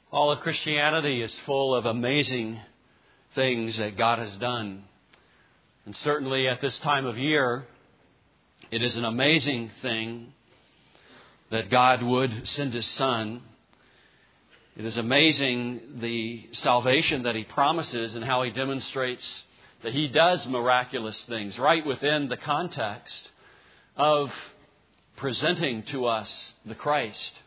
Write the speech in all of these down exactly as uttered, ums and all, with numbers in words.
All of Christianity is full of amazing things that God has done. And certainly at this time of year, it is an amazing thing that God would send His Son. It is amazing the salvation that He promises and how He demonstrates that He does miraculous things right within the context of presenting to us the Christ.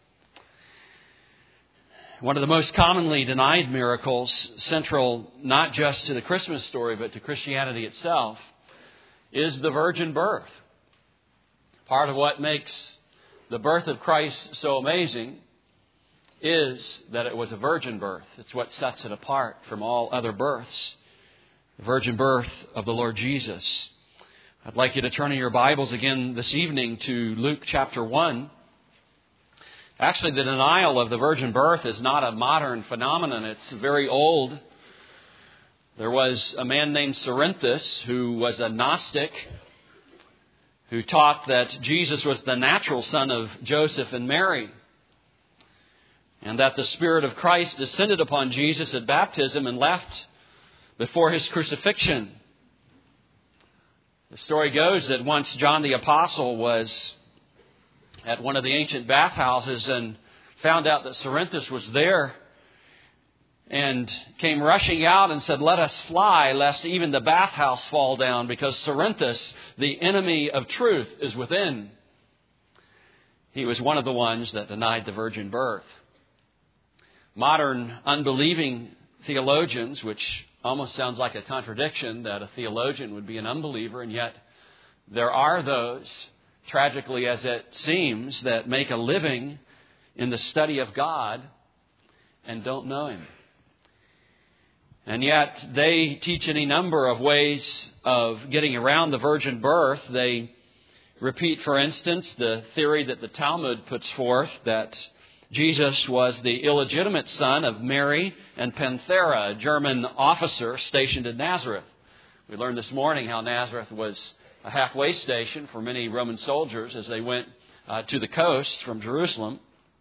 One of the most commonly denied miracles, central not just to the Christmas story, but to Christianity itself, is the virgin birth. Part of what makes the birth of Christ so amazing is that it was a virgin birth. It's what sets it apart from all other births. The virgin birth of the Lord Jesus. I'd like you to turn in your Bibles again this evening to Luke chapter one. Actually, the denial of the virgin birth is not a modern phenomenon. It's very old. There was a man named Cerinthus who was a Gnostic who taught that Jesus was the natural son of Joseph and Mary, and that the Spirit of Christ descended upon Jesus at baptism and left before His crucifixion. The story goes that once John the Apostle was at one of the ancient bathhouses and found out that Cerinthus was there and came rushing out and said, "Let us fly, lest even the bathhouse fall down, because Cerinthus, the enemy of truth, is within." He was one of the ones that denied the virgin birth. Modern unbelieving theologians, which almost sounds like a contradiction that a theologian would be an unbeliever, and yet there are those, tragically as it seems, that make a living in the study of God and don't know Him. And yet they teach any number of ways of getting around the virgin birth. They repeat, for instance, the theory that the Talmud puts forth that Jesus was the illegitimate son of Mary and Panthera, a German officer stationed in Nazareth. We learned this morning how Nazareth was a halfway station for many Roman soldiers as they went uh, to the coast from Jerusalem.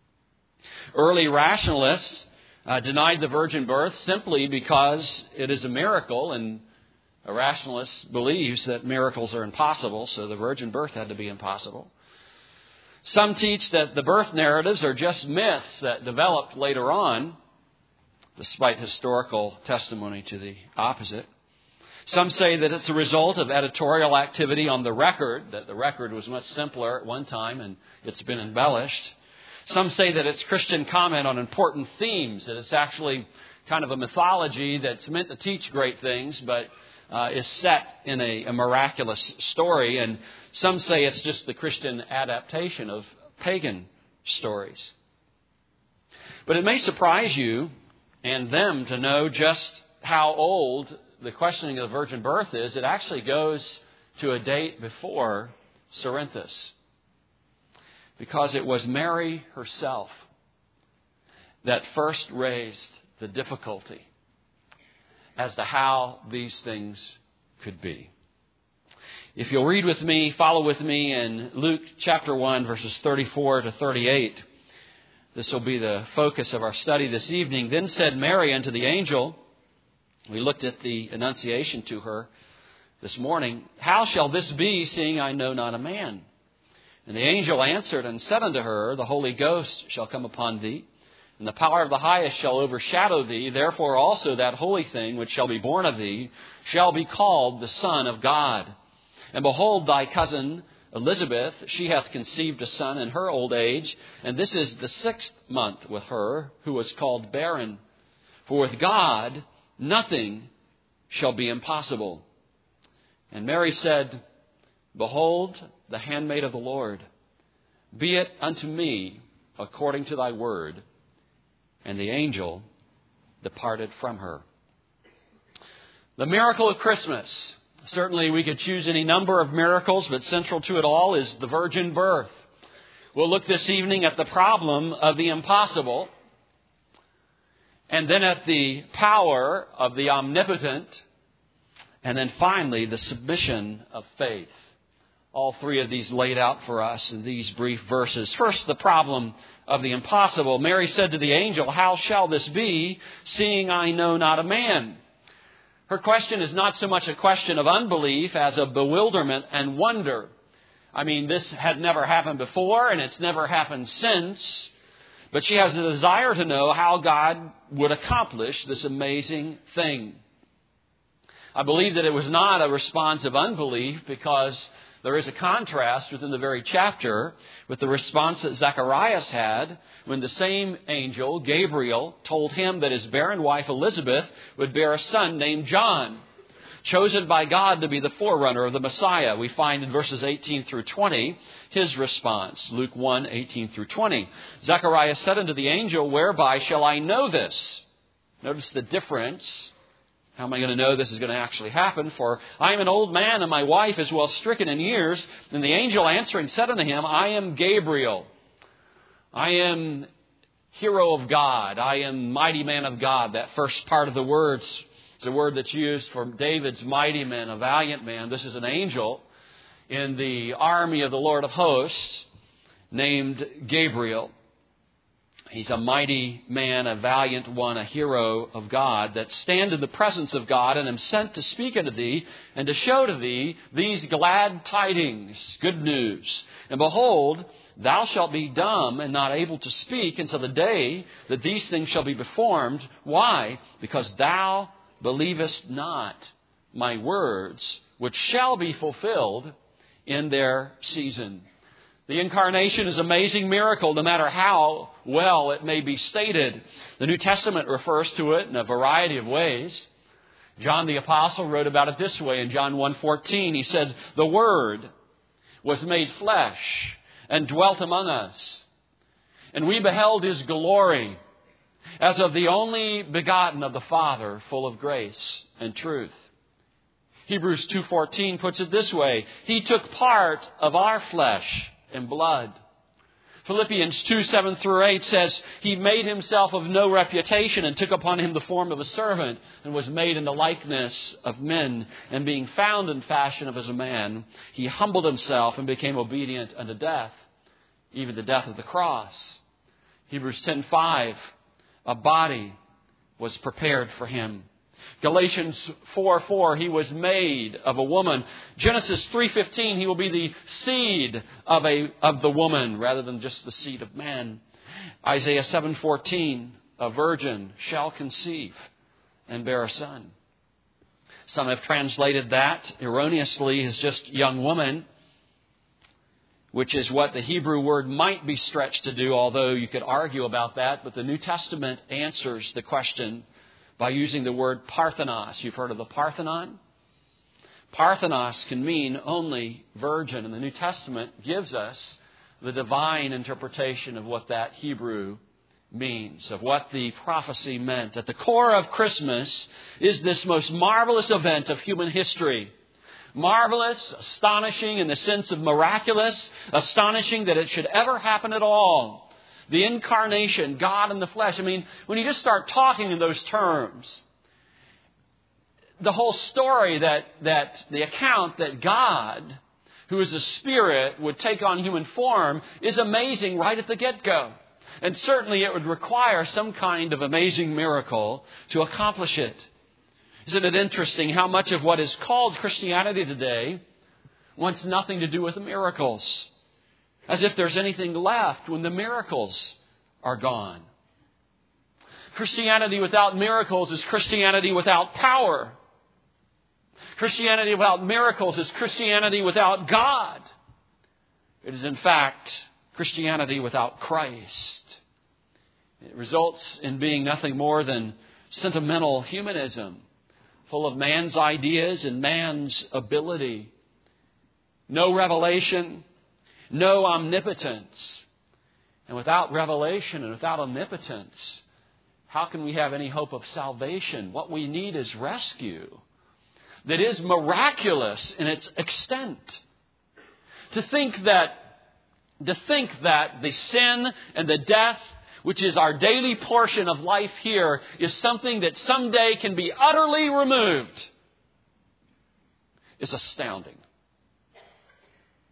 Early rationalists uh, denied the virgin birth simply because it is a miracle, and a rationalist believes that miracles are impossible, so the virgin birth had to be impossible. Some teach that the birth narratives are just myths that developed later on, despite historical testimony to the opposite. Some say that it's a result of editorial activity on the record, that the record was much simpler at one time and it's been embellished. Some say that it's Christian comment on important themes, that it's actually kind of a mythology that's meant to teach great things, but uh, is set in a, a miraculous story. And some say it's just the Christian adaptation of pagan stories. But it may surprise you and them to know just how old the questioning of the virgin birth is. It actually goes to a date before Cerinthus, because it was Mary herself that first raised the difficulty as to how these things could be. If you'll read with me, follow with me in Luke chapter one, verses thirty-four to thirty-eight. This will be the focus of our study this evening. Then said Mary unto the angel, we looked at the annunciation to her this morning, "How shall this be, seeing I know not a man?" And the angel answered and said unto her, "The Holy Ghost shall come upon thee, and the power of the highest shall overshadow thee. Therefore also that holy thing which shall be born of thee shall be called the Son of God. And behold, thy cousin Elizabeth, she hath conceived a son in her old age, and this is the sixth month with her, who was called barren. For with God nothing shall be impossible." And Mary said, "Behold, the handmaid of the Lord, be it unto me according to thy word." And the angel departed from her. The miracle of Christmas. Certainly we could choose any number of miracles, but central to it all is the virgin birth. We'll look this evening at the problem of the impossible, and then at the power of the omnipotent, and then finally the submission of faith all three of these laid out for us in these brief verses. First, the problem of the impossible. Mary said to the angel, "How shall this be, seeing I know not a man?" Her question is not so much a question of unbelief as of bewilderment and wonder. I mean, this had never happened before, and it's never happened since. But she has a desire to know how God would accomplish this amazing thing. I believe that it was not a response of unbelief, because there is a contrast within the very chapter with the response that Zacharias had when the same angel, Gabriel, told him that his barren wife Elizabeth would bear a son named John, chosen by God to be the forerunner of the Messiah. We find in verses eighteen through twenty his response. Luke one, eighteen through twenty. Zacharias said unto the angel, "Whereby shall I know this?" Notice the difference. How am I going to know this is going to actually happen? For I am an old man, and my wife is well stricken in years. And the angel answering said unto him, "I am Gabriel. I am hero of God. I am mighty man of God." That first part of the words is a word that's used for David's mighty man, a valiant man. This is an angel in the army of the Lord of hosts named Gabriel. He's a mighty man, a valiant one, a hero of God, that stand in the presence of God, and am sent to speak unto thee and to show to thee these glad tidings, good news. And behold, thou shalt be dumb and not able to speak until the day that these things shall be performed. Why? Because thou believest not my words, which shall be fulfilled in their season. The incarnation is an amazing miracle, no matter how well it may be stated. The New Testament refers to it in a variety of ways. John the Apostle wrote about it this way in John one fourteen. He said, "The Word was made flesh and dwelt among us, and we beheld His glory as of the only begotten of the Father, full of grace and truth." Hebrews two fourteen puts it this way, "He took part of our flesh and blood." Philippians two seven through eight says, "He made himself of no reputation and took upon him the form of a servant and was made in the likeness of men. And being found in fashion of as a man, he humbled himself and became obedient unto death, even the death of the cross." Hebrews ten five, "A body was prepared for him." Galatians four four, "He was made of a woman." Genesis three fifteen, "He will be the seed of a of the woman rather than just the seed of man." Isaiah seven fourteen, "A virgin shall conceive and bear a son." Some have translated that erroneously as just young woman, which is what the Hebrew word might be stretched to do, although you could argue about that. But the New Testament answers the question by using the word Parthenos. You've heard of the Parthenon? Parthenos can mean only virgin, and the New Testament gives us the divine interpretation of what that Hebrew means, of what the prophecy meant. At the core of Christmas is this most marvelous event of human history. Marvelous, astonishing in the sense of miraculous, astonishing that it should ever happen at all. The incarnation, God in the flesh. I mean, when you just start talking in those terms, the whole story that, that the account that God, who is a spirit, would take on human form is amazing right at the get-go. And certainly it would require some kind of amazing miracle to accomplish it. Isn't it interesting how much of what is called Christianity today wants nothing to do with miracles? As if there's anything left when the miracles are gone. Christianity without miracles is Christianity without power. Christianity without miracles is Christianity without God. It is in fact Christianity without Christ. It results in being nothing more than sentimental humanism, full of man's ideas and man's ability. No revelation, no omnipotence. And without revelation and without omnipotence, how can we have any hope of salvation? What we need is rescue that is miraculous in its extent. To think that, to think that the sin and the death, which is our daily portion of life here, is something that someday can be utterly removed, is astounding.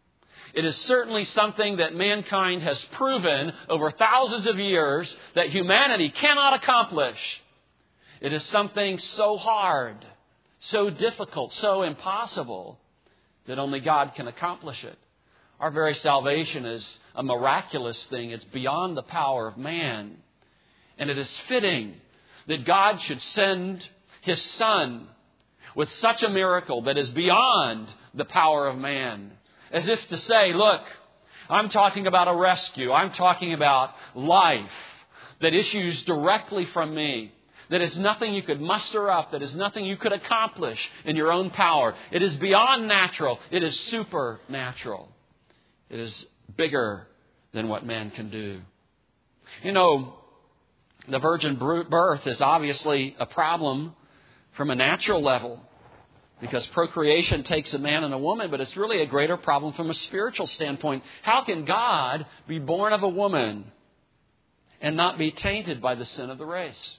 It is certainly something that mankind has proven over thousands of years that humanity cannot accomplish. It is something so hard, so difficult, so impossible that only God can accomplish it. Our very salvation is a miraculous thing. It's beyond the power of man. And it is fitting that God should send His Son with such a miracle that is beyond the power of man. As if to say, look, I'm talking about a rescue. I'm talking about life that issues directly from me. That is nothing you could muster up. That is nothing you could accomplish in your own power. It is beyond natural. It is supernatural. It is bigger than what man can do. You know, the virgin birth is obviously a problem from a natural level, because procreation takes a man and a woman, but it's really a greater problem from a spiritual standpoint. How can God be born of a woman and not be tainted by the sin of the race?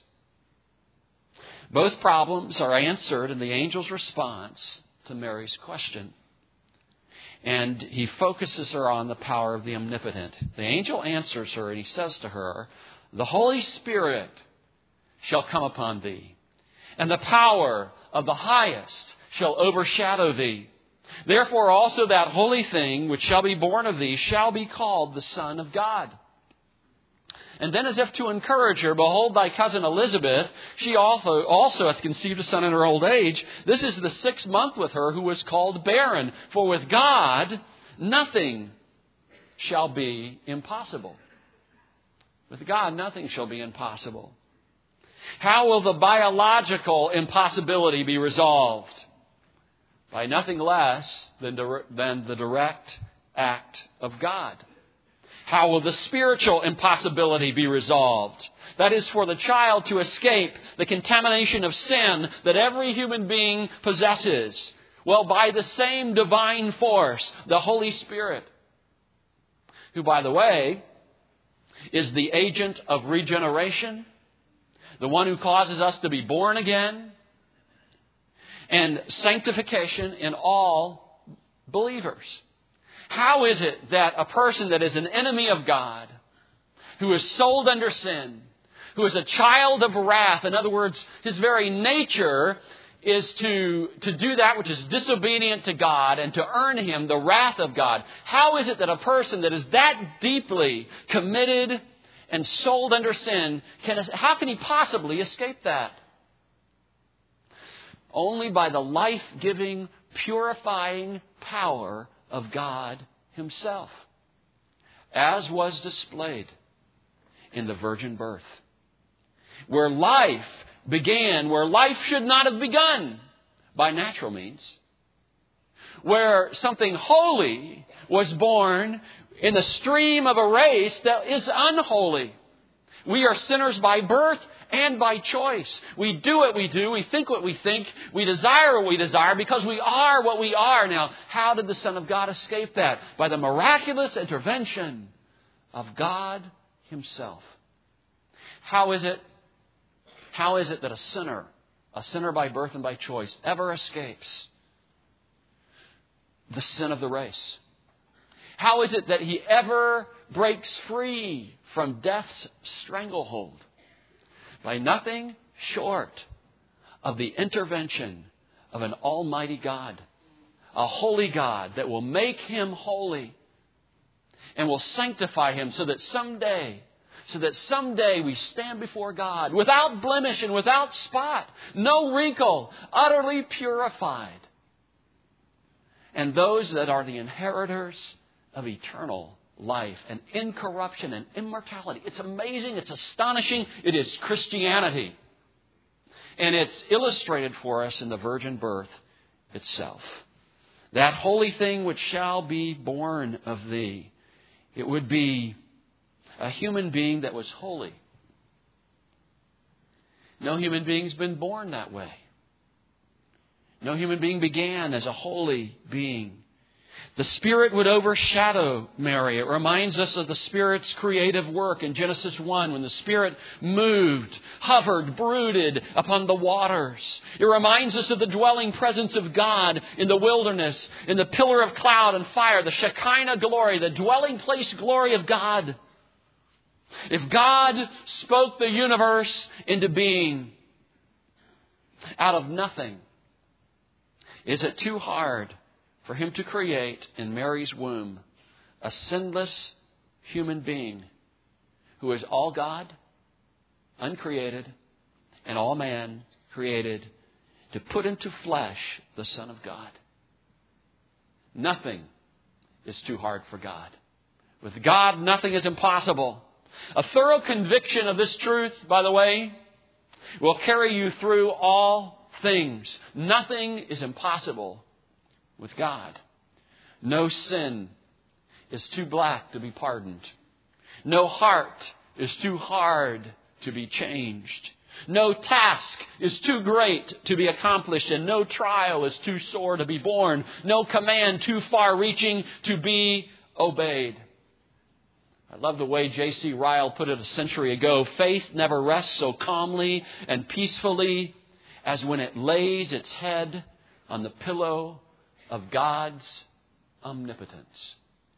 Both problems are answered in the angel's response to Mary's question. And he focuses her on the power of the omnipotent. The angel answers her and he says to her, "The Holy Spirit shall come upon thee, and the power of the highest shall overshadow thee. Therefore also that holy thing which shall be born of thee shall be called the Son of God." And then, as if to encourage her, "Behold, thy cousin Elizabeth, she also, also hath conceived a son in her old age. This is the sixth month with her who was called barren. For with God nothing shall be impossible." With God nothing shall be impossible. How will the biological impossibility be resolved? By nothing less than, than the direct act of God. How will the spiritual impossibility be resolved? That is, for the child to escape the contamination of sin that every human being possesses. Well, by the same divine force, the Holy Spirit, who, by the way, is the agent of regeneration, the one who causes us to be born again, and sanctification in all believers. How is it that a person that is an enemy of God, who is sold under sin, who is a child of wrath, in other words, his very nature is to, to do that which is disobedient to God and to earn him the wrath of God. How is it that a person that is that deeply committed and sold under sin, can, how can he possibly escape that? Only by the life-giving, purifying power of God Himself, as was displayed in the virgin birth, where life began, where life should not have begun by natural means, where something holy was born in the stream of a race that is unholy. We are sinners by birth and by choice. We do what we do. We think what we think. We desire what we desire because we are what we are. Now, how did the Son of God escape that? By the miraculous intervention of God Himself. How is it, how is it that a sinner, a sinner by birth and by choice, ever escapes the sin of the race? How is it that he ever breaks free from death's stranglehold? By nothing short of the intervention of an almighty God, a holy God that will make him holy and will sanctify him so that someday, so that someday we stand before God without blemish and without spot, no wrinkle, utterly purified. And those that are the inheritors of eternal life and incorruption and immortality. It's amazing. It's astonishing. It is Christianity. And it's illustrated for us in the virgin birth itself. That holy thing which shall be born of thee. It would be a human being that was holy. No human being's been born that way. No human being began as a holy being. The Spirit would overshadow Mary. It reminds us of the Spirit's creative work in Genesis one when the Spirit moved, hovered, brooded upon the waters. It reminds us of the dwelling presence of God in the wilderness, in the pillar of cloud and fire, the Shekinah glory, the dwelling place glory of God. If God spoke the universe into being out of nothing, is it too hard for Him to create in Mary's womb a sinless human being who is all God, uncreated, and all man, created, to put into flesh the Son of God? Nothing is too hard for God. With God, nothing is impossible. A thorough conviction of this truth, by the way, will carry you through all things. Nothing is impossible with God. No sin is too black to be pardoned. No heart is too hard to be changed. No task is too great to be accomplished, and no trial is too sore to be borne. No command too far-reaching to be obeyed. I love the way J C Ryle put it a century ago. Faith never rests so calmly and peacefully as when it lays its head on the pillow of God's omnipotence.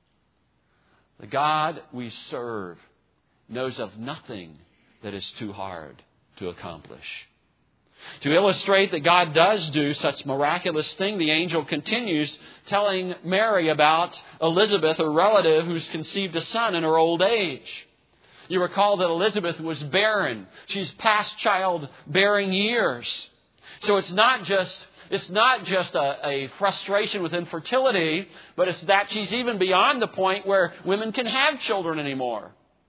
The God we serve knows of nothing that is too hard to accomplish. To illustrate that God does do such miraculous thing, the angel continues telling Mary about Elizabeth, her relative, who's conceived a son in her old age. You recall that Elizabeth was barren. She's past childbearing years. So it's not just It's not just a, a frustration with infertility, but it's that she's even beyond the point where women can have children anymore.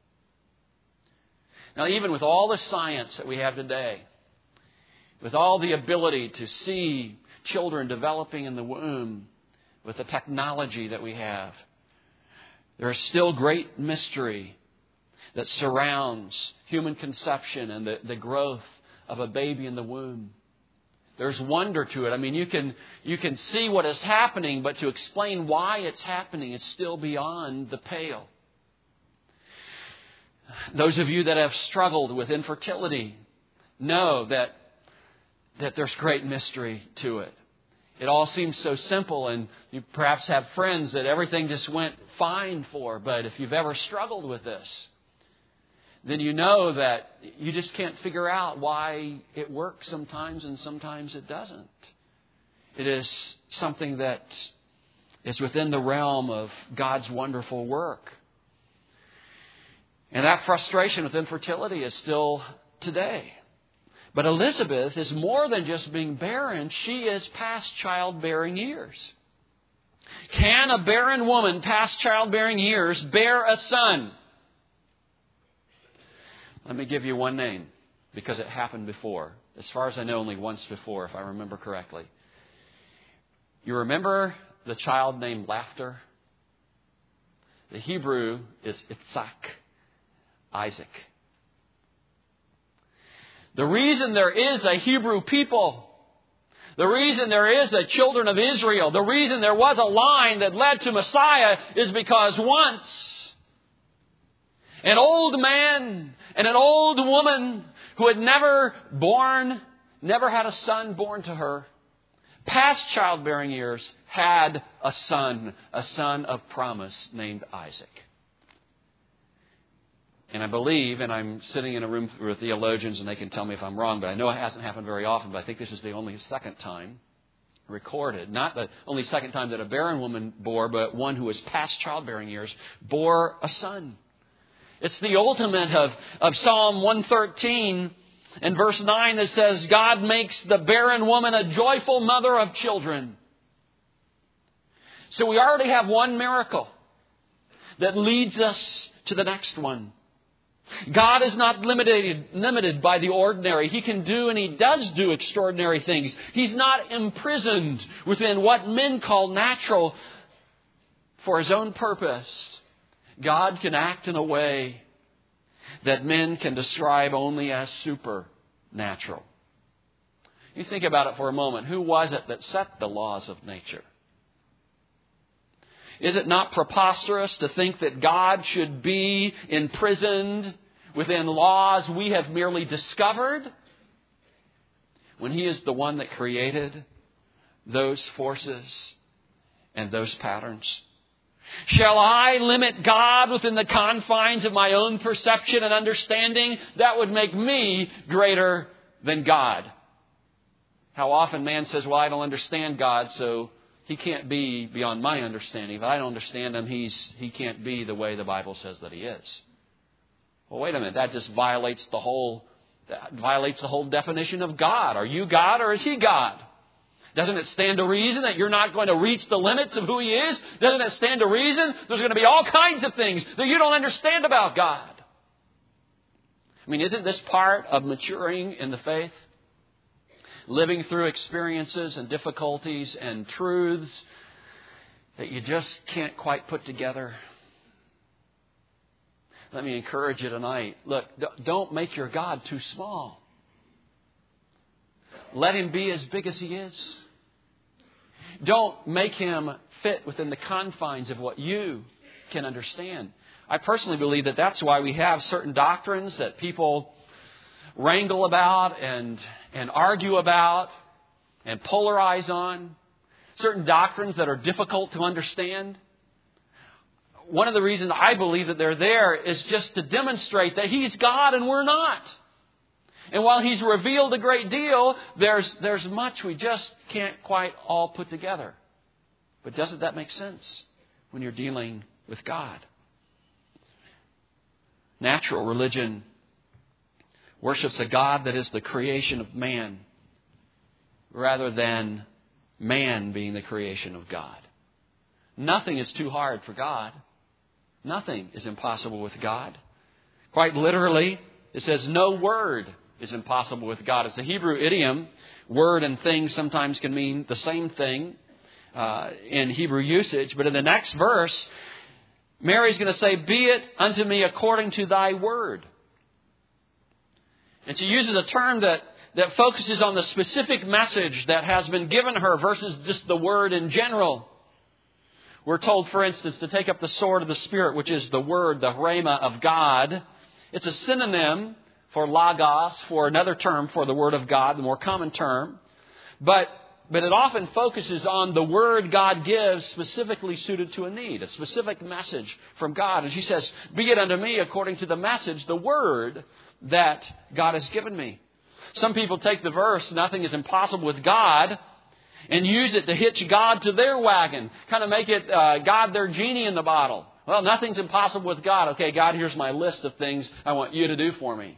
Now, even with all the science that we have today, with all the ability to see children developing in the womb, with the technology that we have, there is still great mystery that surrounds human conception and the, the growth of a baby in the womb. There's wonder to it. I mean, you can you can see what is happening, but to explain why it's happening is still beyond the pale. Those of you that have struggled with infertility know that that there's great mystery to it. It all seems so simple, and you perhaps have friends that everything just went fine for. But if you've ever struggled with this, then you know that you just can't figure out why it works sometimes and sometimes it doesn't. It is something that is within the realm of God's wonderful work. And that frustration with infertility is still today. But Elizabeth is more than just being barren. She is past childbearing years. Can a barren woman past childbearing years bear a son? Let me give you one name, because it happened before. As far as I know, only once before, if I remember correctly. You remember the child named Laughter? The Hebrew is Itzhak, Isaac. The reason there is a Hebrew people, the reason there is a children of Israel, the reason there was a line that led to Messiah is because once an old man and an old woman who had never born, never had a son born to her, past childbearing years, had a son, a son of promise named Isaac. And I believe, and I'm sitting in a room with theologians and they can tell me if I'm wrong, but I know it hasn't happened very often, but I think this is the only second time recorded. Not the only second time that a barren woman bore, but one who was past childbearing years bore a son. It's the ultimate of, of Psalm one thirteen and verse nine that says, God makes the barren woman a joyful mother of children. So we already have one miracle that leads us to the next one. God is not limited, limited by the ordinary. He can do and He does do extraordinary things. He's not imprisoned within what men call natural for His own purpose. God can act in a way that men can describe only as supernatural. You think about it for a moment. Who was it that set the laws of nature? Is it not preposterous to think that God should be imprisoned within laws we have merely discovered, when He is the one that created those forces and those patterns? Shall I limit God within the confines of my own perception and understanding? That would make me greater than God. How often man says, well, I don't understand God, so He can't be beyond my understanding. If I don't understand Him, he's, He can't be the way the Bible says that He is. Well, wait a minute. That just violates the whole, that violates the whole definition of God. Are you God or is He God? Doesn't it stand to reason that you're not going to reach the limits of who He is? Doesn't it stand to reason there's going to be all kinds of things that you don't understand about God? I mean, isn't this part of maturing in the faith? Living through experiences and difficulties and truths that you just can't quite put together. Let me encourage you tonight. Look, don't make your God too small. Let Him be as big as He is. Don't make Him fit within the confines of what you can understand. I personally believe that that's why we have certain doctrines that people wrangle about and, and argue about and polarize on. Certain doctrines that are difficult to understand. One of the reasons I believe that they're there is just to demonstrate that He's God and we're not. And while He's revealed a great deal, there's, there's much we just can't quite all put together. But doesn't that make sense when you're dealing with God? Natural religion worships a God that is the creation of man, rather than man being the creation of God. Nothing is too hard for God. Nothing is impossible with God. Quite literally, it says no word is impossible with God. It's a Hebrew idiom. Word and thing sometimes can mean the same thing uh, in Hebrew usage. But in the next verse, Mary's going to say, be it unto me according to thy word. And she uses a term that, that focuses on the specific message that has been given her versus just the word in general. We're told, for instance, to take up the sword of the Spirit, which is the word, the rhema of God. It's a synonym for logos, for another term for the word of God, the more common term. But, but it often focuses on the word God gives specifically suited to a need, a specific message from God. And she says, be it unto me according to the message, the word that God has given me. Some people take the verse, nothing is impossible with God, and use it to hitch God to their wagon. Kind of make it uh, God their genie in the bottle. Well, nothing's impossible with God. Okay, God, here's my list of things I want you to do for me.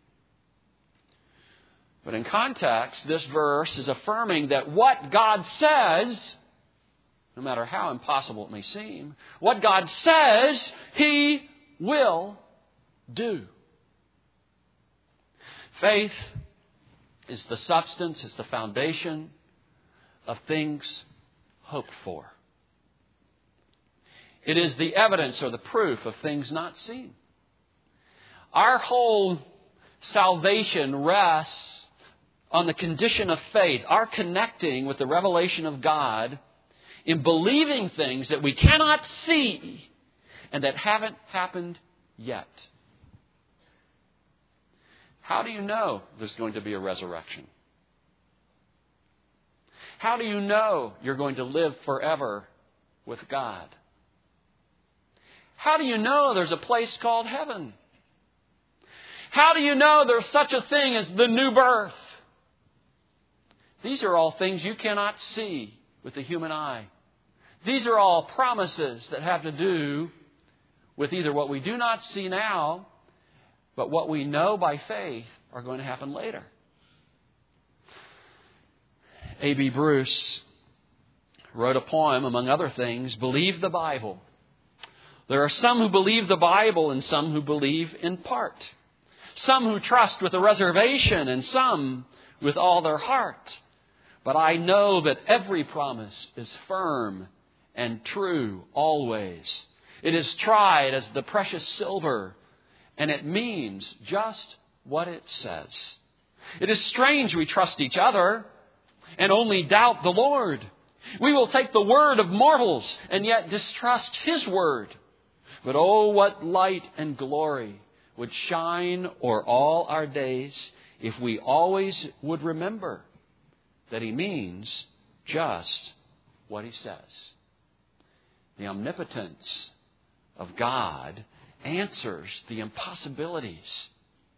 But in context, this verse is affirming that what God says, no matter how impossible it may seem, what God says, He will do. Faith is the substance, is the foundation of things hoped for. It is the evidence or the proof of things not seen. Our whole salvation rests on the condition of faith, our connecting with the revelation of God in believing things that we cannot see and that haven't happened yet. How do you know there's going to be a resurrection? How do you know you're going to live forever with God? How do you know there's a place called heaven? How do you know there's such a thing as the new birth? These are all things you cannot see with the human eye. These are all promises that have to do with either what we do not see now, but what we know by faith are going to happen later. A B Bruce wrote a poem, among other things, Believe the Bible. There are some who believe the Bible and some who believe in part. Some who trust with a reservation and some with all their heart. But I know that every promise is firm and true always. It is tried as the precious silver, and it means just what it says. It is strange we trust each other and only doubt the Lord. We will take the word of mortals and yet distrust His word. But oh, what light and glory would shine o'er all our days if we always would remember that He means just what He says. The omnipotence of God answers the impossibilities.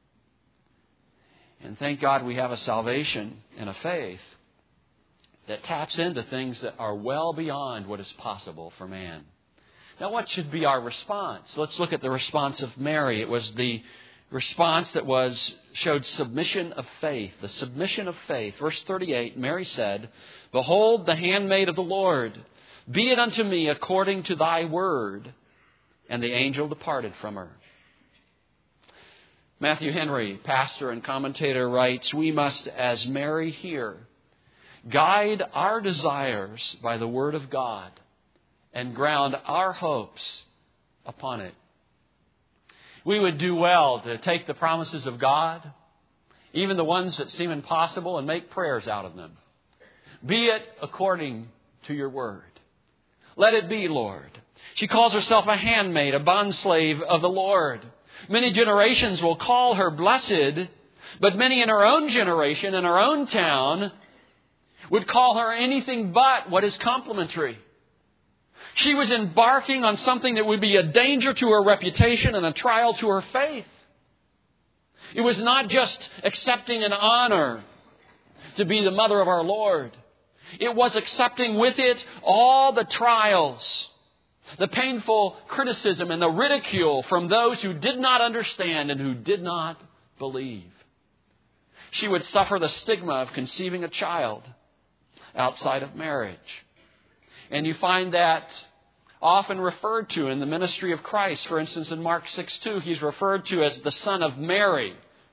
And thank God we have a salvation and a faith that taps into things that are well beyond what is possible for man. Now, what should be our response? Let's look at the response of Mary. It was the response that was showed submission of faith. The submission of faith. Verse thirty-eight, Mary said, "Behold, the handmaid of the Lord, be it unto me according to thy word." And the angel departed from her. Matthew Henry, pastor and commentator, writes, "We must, as Mary here, guide our desires by the word of God and ground our hopes upon it." We would do well to take the promises of God, even the ones that seem impossible, and make prayers out of them. Be it according to your word. Let it be, Lord. She calls herself a handmaid, a bondslave of the Lord. Many generations will call her blessed, but many in her own generation, in her own town, would call her anything but what is complimentary. She was embarking on something that would be a danger to her reputation and a trial to her faith. It was not just accepting an honor to be the mother of our Lord. It was accepting with it all the trials, the painful criticism and the ridicule from those who did not understand and who did not believe. She would suffer the stigma of conceiving a child outside of marriage. And you find that often referred to in the ministry of Christ. For instance, in Mark six two, He's referred to as the son of Mary,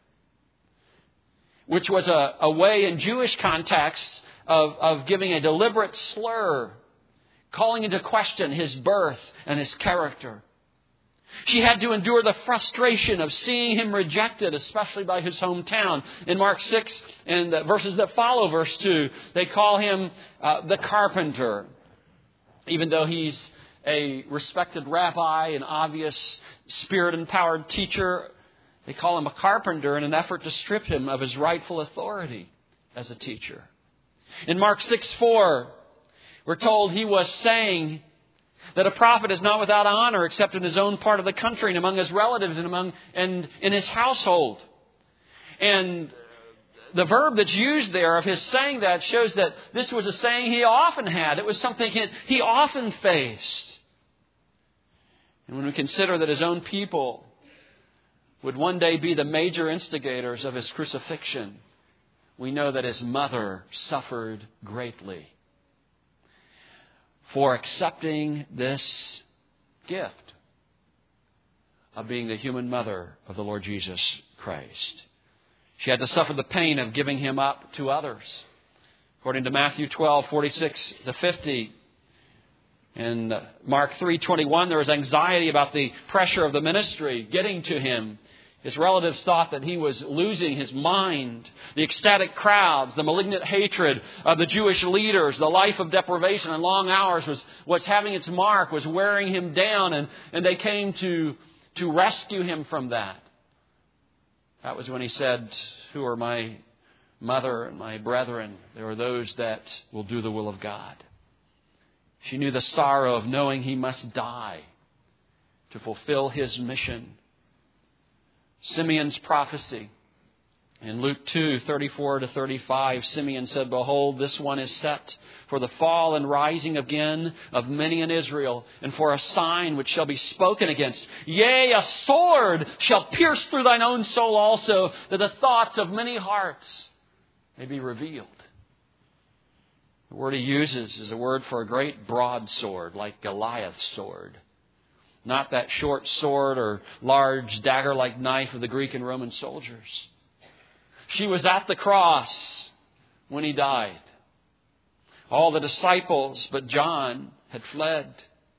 which was a, a way in Jewish context of, of giving a deliberate slur, calling into question His birth and His character. She had to endure the frustration of seeing Him rejected, especially by His hometown. In Mark six and the verses that follow, verse two, they call Him uh, the carpenter. Even though He's a respected rabbi, an obvious Spirit-empowered teacher, they call Him a carpenter in an effort to strip Him of His rightful authority as a teacher. In Mark six four, we're told He was saying that a prophet is not without honor except in his own part of the country and among his relatives and among and in his household. And the verb that's used there of His saying that shows that this was a saying He often had. It was something He often faced. And when we consider that His own people would one day be the major instigators of His crucifixion, we know that His mother suffered greatly for accepting this gift of being the human mother of the Lord Jesus Christ. She had to suffer the pain of giving Him up to others. According to Matthew twelve, forty-six to fifty, and Mark three, twenty-one, there was anxiety about the pressure of the ministry getting to Him. His relatives thought that He was losing His mind. The ecstatic crowds, the malignant hatred of the Jewish leaders, the life of deprivation and long hours was, was having its mark, was wearing Him down, and, and they came to, to rescue Him from that. That was when He said, "Who are my mother and my brethren? There are those that will do the will of God." She knew the sorrow of knowing He must die to fulfill His mission. Simeon's prophecy. In Luke two, thirty-four to thirty-five, Simeon said, "Behold, this one is set for the fall and rising again of many in Israel, and for a sign which shall be spoken against. Yea, a sword shall pierce through thine own soul also, that the thoughts of many hearts may be revealed." The word he uses is a word for a great broadsword, like Goliath's sword. Not that short sword or large dagger-like knife of the Greek and Roman soldiers. She was at the cross when He died. All the disciples but John had fled.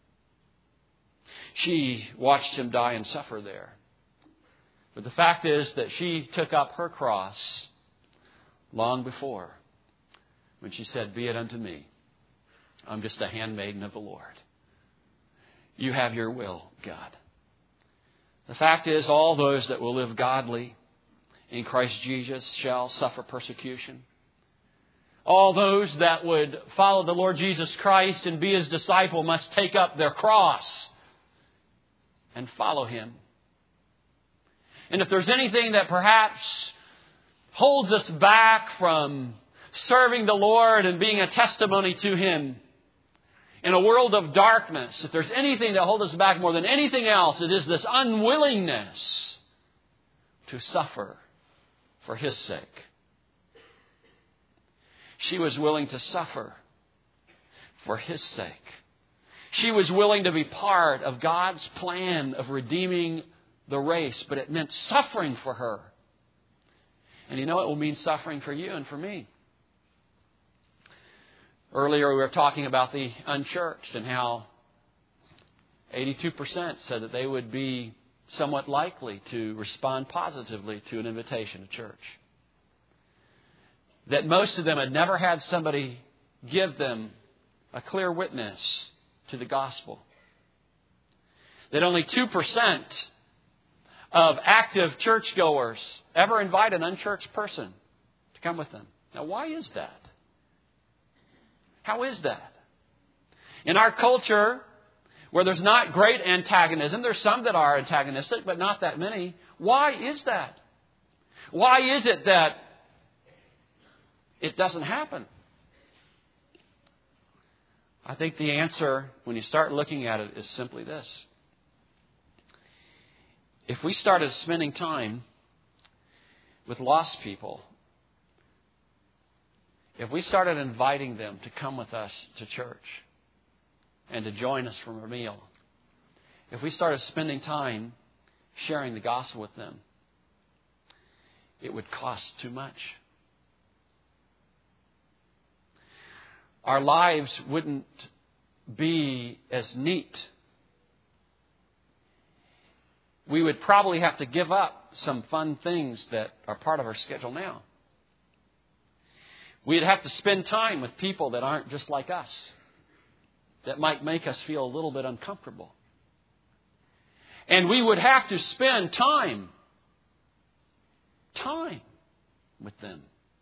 She watched Him die and suffer there. But the fact is that she took up her cross long before, when she said, "Be it unto me I'm just a handmaiden of the Lord. You have your will, God. The fact is, all those that will live godly in Christ Jesus shall suffer persecution. All those that would follow the Lord Jesus Christ and be His disciple must take up their cross and follow Him. And if there's anything that perhaps holds us back from serving the Lord and being a testimony to Him in a world of darkness, if there's anything that holds us back more than anything else, it is this unwillingness to suffer for His sake. She was willing to suffer for His sake. She was willing to be part of God's plan of redeeming the race, but it meant suffering for her. And you know it will mean suffering for you and for me. Earlier we were talking about the unchurched and how eighty-two percent said that they would be somewhat likely to respond positively to an invitation to church. That most of them had never had somebody give them a clear witness to the gospel. That only two percent of active churchgoers ever invite an unchurched person to come with them. Now, why is that? How is that? In our culture, where there's not great antagonism, there's some that are antagonistic, but not that many. Why is that? Why is it that it doesn't happen? I think the answer, when you start looking at it, is simply this. If we started spending time with lost people, if we started inviting them to come with us to church and to join us for a meal, if we started spending time sharing the gospel with them, it would cost too much. Our lives wouldn't be as neat. We would probably have to give up some fun things that are part of our schedule now. We'd have to spend time with people that aren't just like us, that might make us feel a little bit uncomfortable. And we would have to spend time, time with them.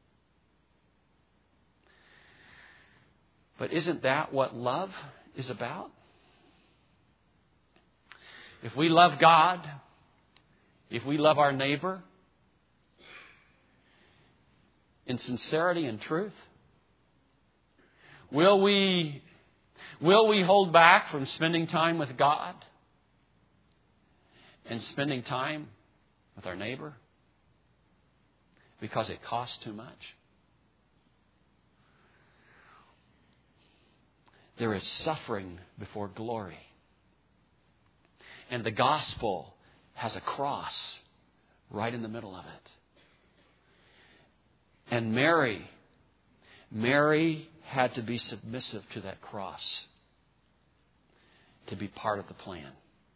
But isn't that what love is about? If we love God, if we love our neighbor in sincerity and truth, will we, will we hold back from spending time with God and spending time with our neighbor because it costs too much? There is suffering before glory. And the gospel has a cross right in the middle of it. And Mary, Mary had to be submissive to that cross to be part of the plan.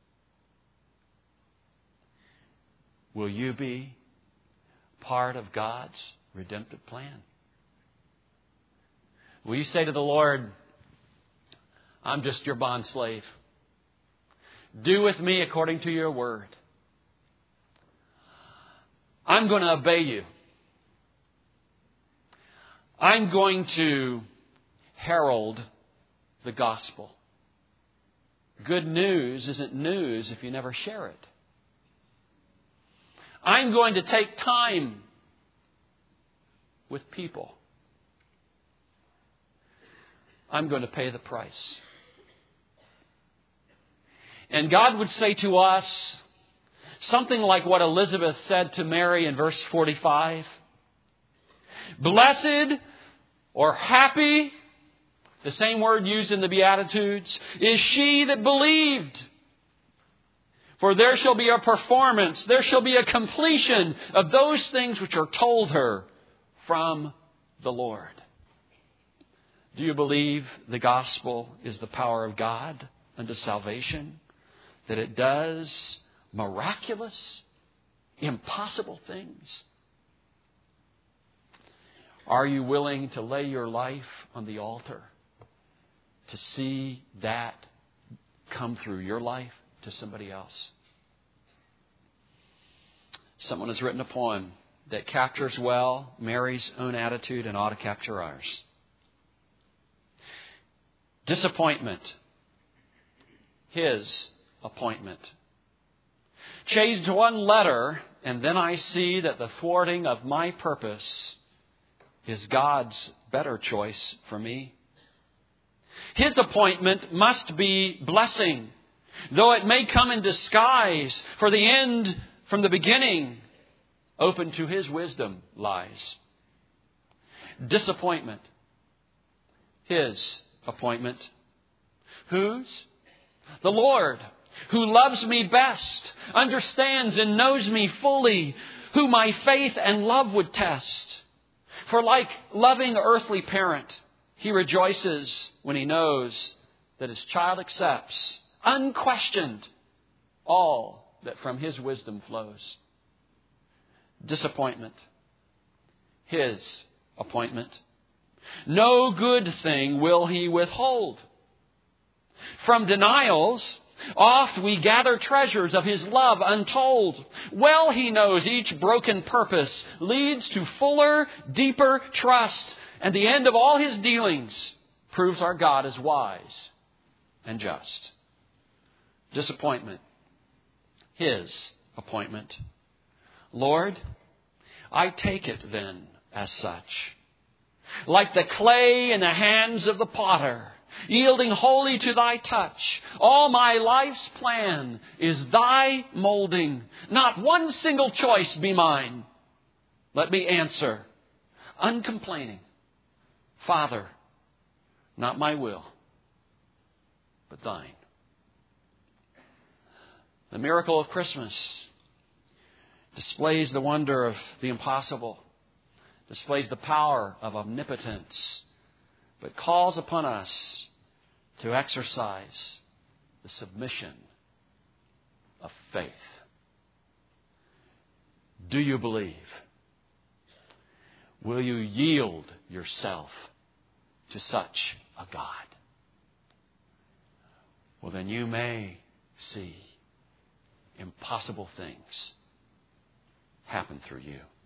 Will you be part of God's redemptive plan? Will you say to the Lord, I'm just your bond slave. Do with me according to your word. I'm going to obey you. I'm going to herald the gospel. Good news isn't news if you never share it. I'm going to take time with people. I'm going to pay the price. And God would say to us something like what Elizabeth said to Mary in verse forty-five. Blessed or happy, the same word used in the Beatitudes, is she that believed. For there shall be a performance, there shall be a completion of those things which are told her from the Lord. Do you believe the gospel is the power of God unto salvation? That it does miraculous, impossible things? Are you willing to lay your life on the altar to see that come through your life to somebody else? Someone has written a poem that captures well Mary's own attitude and ought to capture ours. Disappointment. His appointment. Changed one letter, and then I see that the thwarting of my purpose is God's better choice for me. His appointment must be blessing, though it may come in disguise, for the end from the beginning open to His wisdom lies. Disappointment. His appointment. Whose? The Lord, who loves me best, understands and knows me fully, who my faith and love would test. For like loving earthly parent, He rejoices when He knows that His child accepts, unquestioned, all that from His wisdom flows. Disappointment. His appointment. No good thing will He withhold. From denials, oft we gather treasures of His love untold. Well He knows each broken purpose leads to fuller, deeper trust. And the end of all His dealings proves our God is wise and just. Disappointment. His appointment. Lord, I take it then as such. Like the clay in the hands of the potter, yielding wholly to Thy touch. All my life's plan is Thy molding. Not one single choice be mine. Let me answer, uncomplaining, Father, not my will, but Thine. The miracle of Christmas displays the wonder of the impossible, displays the power of omnipotence, but calls upon us to exercise the submission of faith. Do you believe? Will you yield yourself to such a God? Well, then you may see impossible things happen through you.